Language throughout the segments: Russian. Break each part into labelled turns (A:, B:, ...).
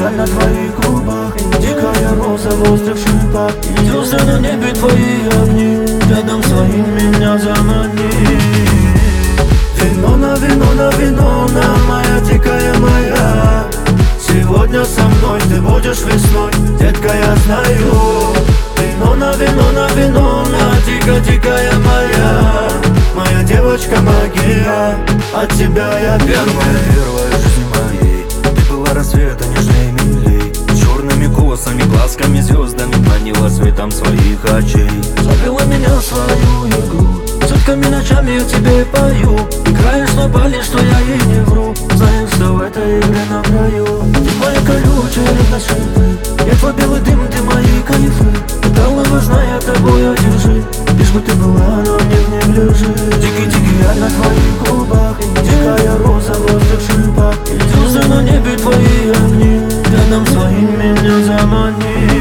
A: я на твоих губах, дикая роза в острых шипах. Звезды на небе твои огни, рядом своим меня замани. Вино на вино на вино на, моя дикая моя. Сегодня со мной ты будешь весной, детка, я знаю. Вино на вино на вино на, дикая моя. Моя девочка магия, от тебя я первая
B: в жизни моей. Ты была рассвета нежней милей, черными косами, глазками, звездами манила светом своих очей.
A: Завела меня в свою игру, сутками ночами я тебе пою. Играешь на бале, что я ей не вру, знаешь, что в этой игре на краю. Ты моя колючая на шипы, я твой белый дым, ты мои кайфы. Стала важна, я тобой одержи, лишь бы ты была, но не в ней лежи. Дикий я на твоих губах, дикая роза в острых шипах. Звезды на небе твои огни, рядом своим меня замани.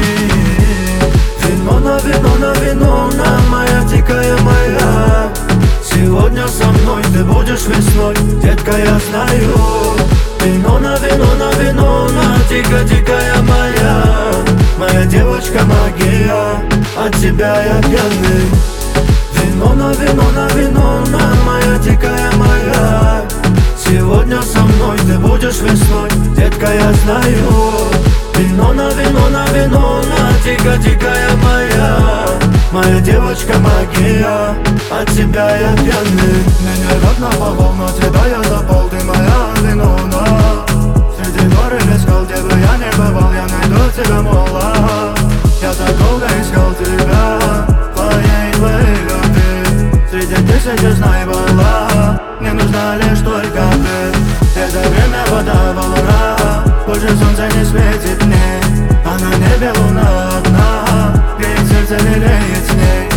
A: Вино на вино на вино на, моя дикая моя. Сегодня со мной ты будешь весной, детка, я знаю. Вино на вино на вино на, дикая моя. Моя девочка магия, от тебя я пьяный. Вино на вино на, моя дикая моя. Сегодня со мной ты будешь весной, детка, я знаю. Вино на вино на, дикая моя. Моя девочка магия, от тебя я пьяный.
C: Меня рвет на повал, но тебя я запал, ты моя винона. Среди гор или скал, где бы я не бывал, я найду тебя, мола. Я так долго искал тебя, твоей любви. Среди тысячи знай была, мне нужна лишь только ты. Это время вода волна, больше солнца не светит мне. А на небе луна одна, греет сердце, лелеет с ней.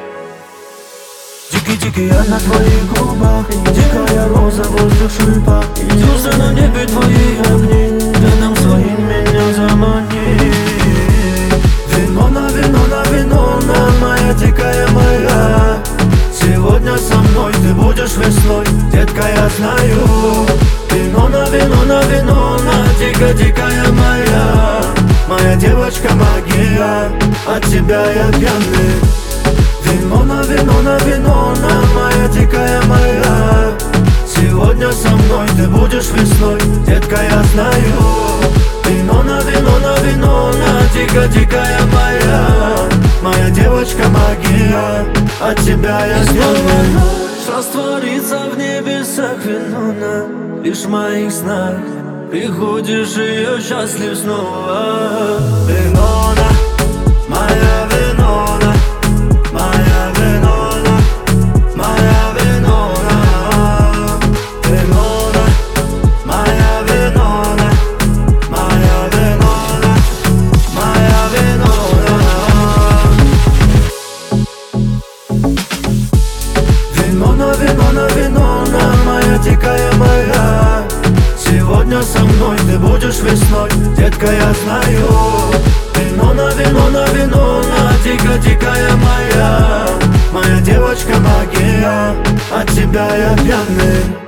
A: Дикий я на твоих губах, дикая роза в острых шипах. Звезды на небе твои огни, рядом своим меня замани. Вино на вино на, моя дикая моя. Сегодня со мной ты будешь весной, детка, я знаю. Вино на вино на, дикая моя. Моя девочка магия, от тебя я пьяный. Вино на вино на, моя дикая моя. Сегодня со мной ты будешь весной, детка, я знаю. Вино на вино на, дикая моя. Моя девочка магия, от тебя я пьяный. Растворится в небесах вино, лишь в моих снах. Приходишь, и я счастлив снова.
C: Винона, моя винона, моя винона, моя винона. Винона, моя винона, моя винона, моя винона. Вино на, моя дикая моя. Сегодня со мной ты будешь весной, детка, я знаю. Вино на, дикая моя. Моя девочка магия, от тебя я пьяный.